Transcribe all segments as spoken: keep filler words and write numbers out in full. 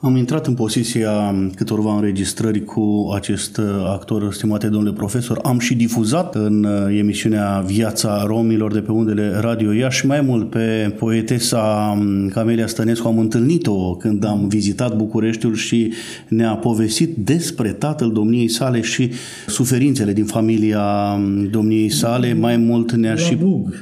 Am intrat în posesia câtorva înregistrări cu acest actor, stimate domnule profesor. Am și difuzat în emisiunea Viața Romilor de pe undele Radio Iași. Mai mult, pe poetesa Camelia Stănescu am întâlnit-o când am vizitat Bucureștiul și ne-a povestit despre tatăl domniei sale și suferințele din familia domniei sale. Mai mult ne-a și...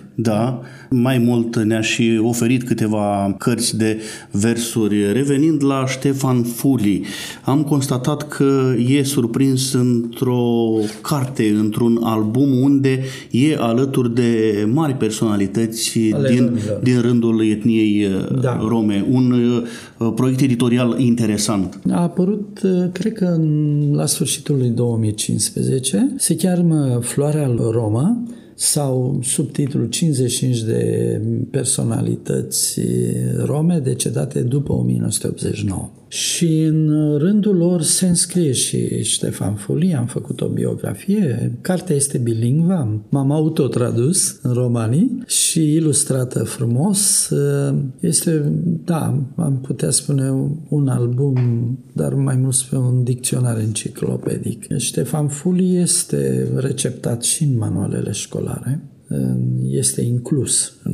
Da, mai mult ne-a și oferit câteva cărți de versuri. Revenind la Ștefan Fuli, am constatat că e surprins într-o carte, într-un album unde e alături de mari personalități din, din rândul etniei da. rome. Un uh, proiect editorial interesant. A apărut, cred că la sfârșitul lui două mii cincisprezece, se cheamă Floarea Romă, sau subtitlul cincizeci și cinci de personalități rome decedate după o mie nouă sute optzeci și nouă. Și în rândul lor se înscrie și Ștefan Fuli, am făcut o biografie, cartea este bilingvă, m-am autotradus în romanii și ilustrată frumos. Este, da, am putea spune un album, dar mai mult spre un dicționar enciclopedic. Ștefan Fuli este receptat și în manualele școlare, este inclus în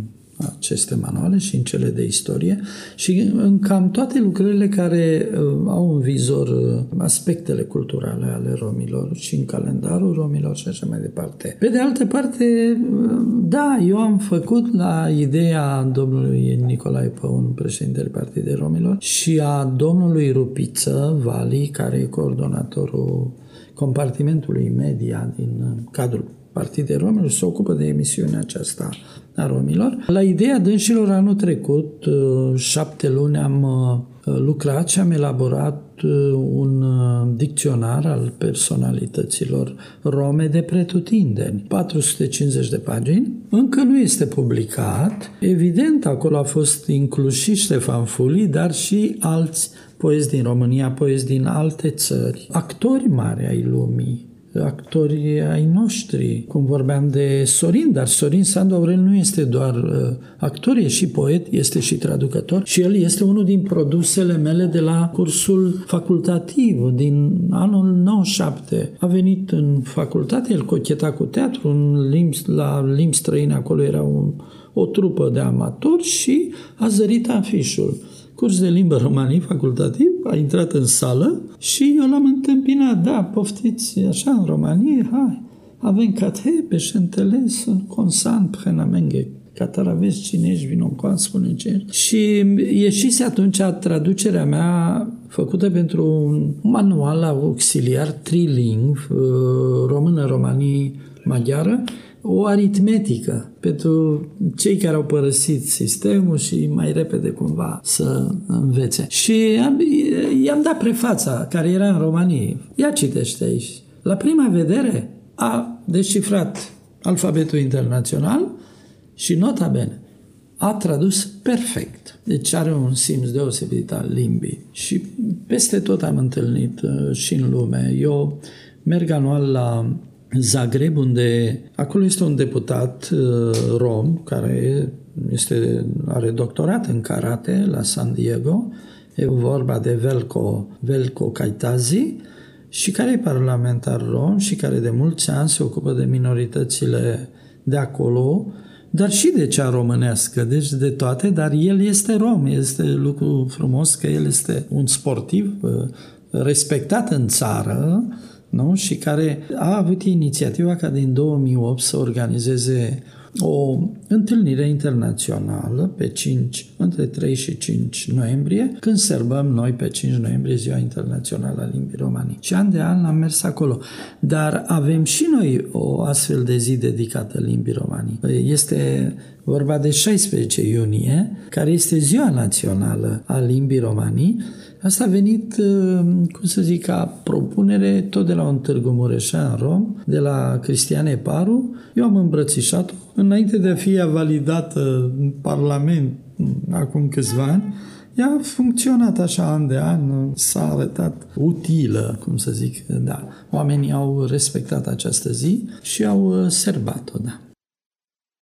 aceste manuale și în cele de istorie și în cam toate lucrările care uh, au în vizor uh, aspectele culturale ale romilor și în calendarul romilor și așa mai departe. Pe de altă parte, uh, da, eu am făcut la ideea domnului Nicolae Păun, președintele Partidului Romilor, și a domnului Rupiță Vali, care e coordonatorul compartimentului media din uh, cadrul Partidului Romilor, se ocupă de emisiunea aceasta a romilor. La ideea dânșilor anul trecut, șapte luni am lucrat și am elaborat un dicționar al personalităților rome de pretutindeni. patru sute cincizeci de pagini. Încă nu este publicat. Evident, acolo a fost inclus și Ștefan Fuli, dar și alți poeți din România, poeți din alte țări, actori mari ai lumii, actorii ai noștri, cum vorbeam de Sorin, dar Sorin Sandu Aurel nu este doar uh, actor, e și poet, este și traducător și el este unul din produsele mele de la cursul facultativ din anul nouăzeci și șapte. A venit în facultate, el cocheta cu teatru, în limbi, la limbi străine acolo era un, o trupă de amatori și a zărit afișul. Curs de limbă romanii facultativ, a intrat în sală și eu l-am întâmpinat. Da, poftiți, așa, în Românie, hai, avem cathe, pe șentele, sunt consan, prenamenghe, cataraveți, cine ești, vino încoa, spune ce. Și ieșise atunci traducerea mea făcută pentru un manual auxiliar trilingv, română, romanii, maghiară, o aritmetică pentru cei care au părăsit sistemul și mai repede cumva să învețe. Și am, i-am dat prefața care era în România. Ia citește aici. La prima vedere a descifrat alfabetul internațional și nota bene. A tradus perfect. Deci are un simț deosebit al limbii. Și peste tot am întâlnit și în lume. Eu merg anual la Zagreb, unde acolo este un deputat uh, rom care este, are doctorat în karate la San Diego, e vorba de Velko, Velko Kaitazi, și care e parlamentar rom și care de mulți ani se ocupă de minoritățile de acolo, dar și de cea românească, deci de toate, dar el este rom, este lucru frumos că el este un sportiv uh, respectat în țară, nu? Și care a avut inițiativa ca din două mii opt să organizeze o întâlnire internațională pe cinci, între trei și cinci noiembrie, când sărbăm noi pe cinci noiembrie Ziua Internațională a Limbii Romanii. Și an de an am mers acolo. Dar avem și noi o astfel de zi dedicată limbii romanii. Este vorba de șaisprezece iunie, care este Ziua Națională a Limbii Romanii. Asta a venit, cum să zic, ca propunere tot de la un Târgu Mureșan rom, de la Cristiane Paru. Eu am îmbrățișat-o înainte de a fi validată în Parlament acum câțiva ani. Ea a funcționat așa an de an, s-a arătat utilă, cum să zic, da. Oamenii au respectat această zi și au sărbat-o, da.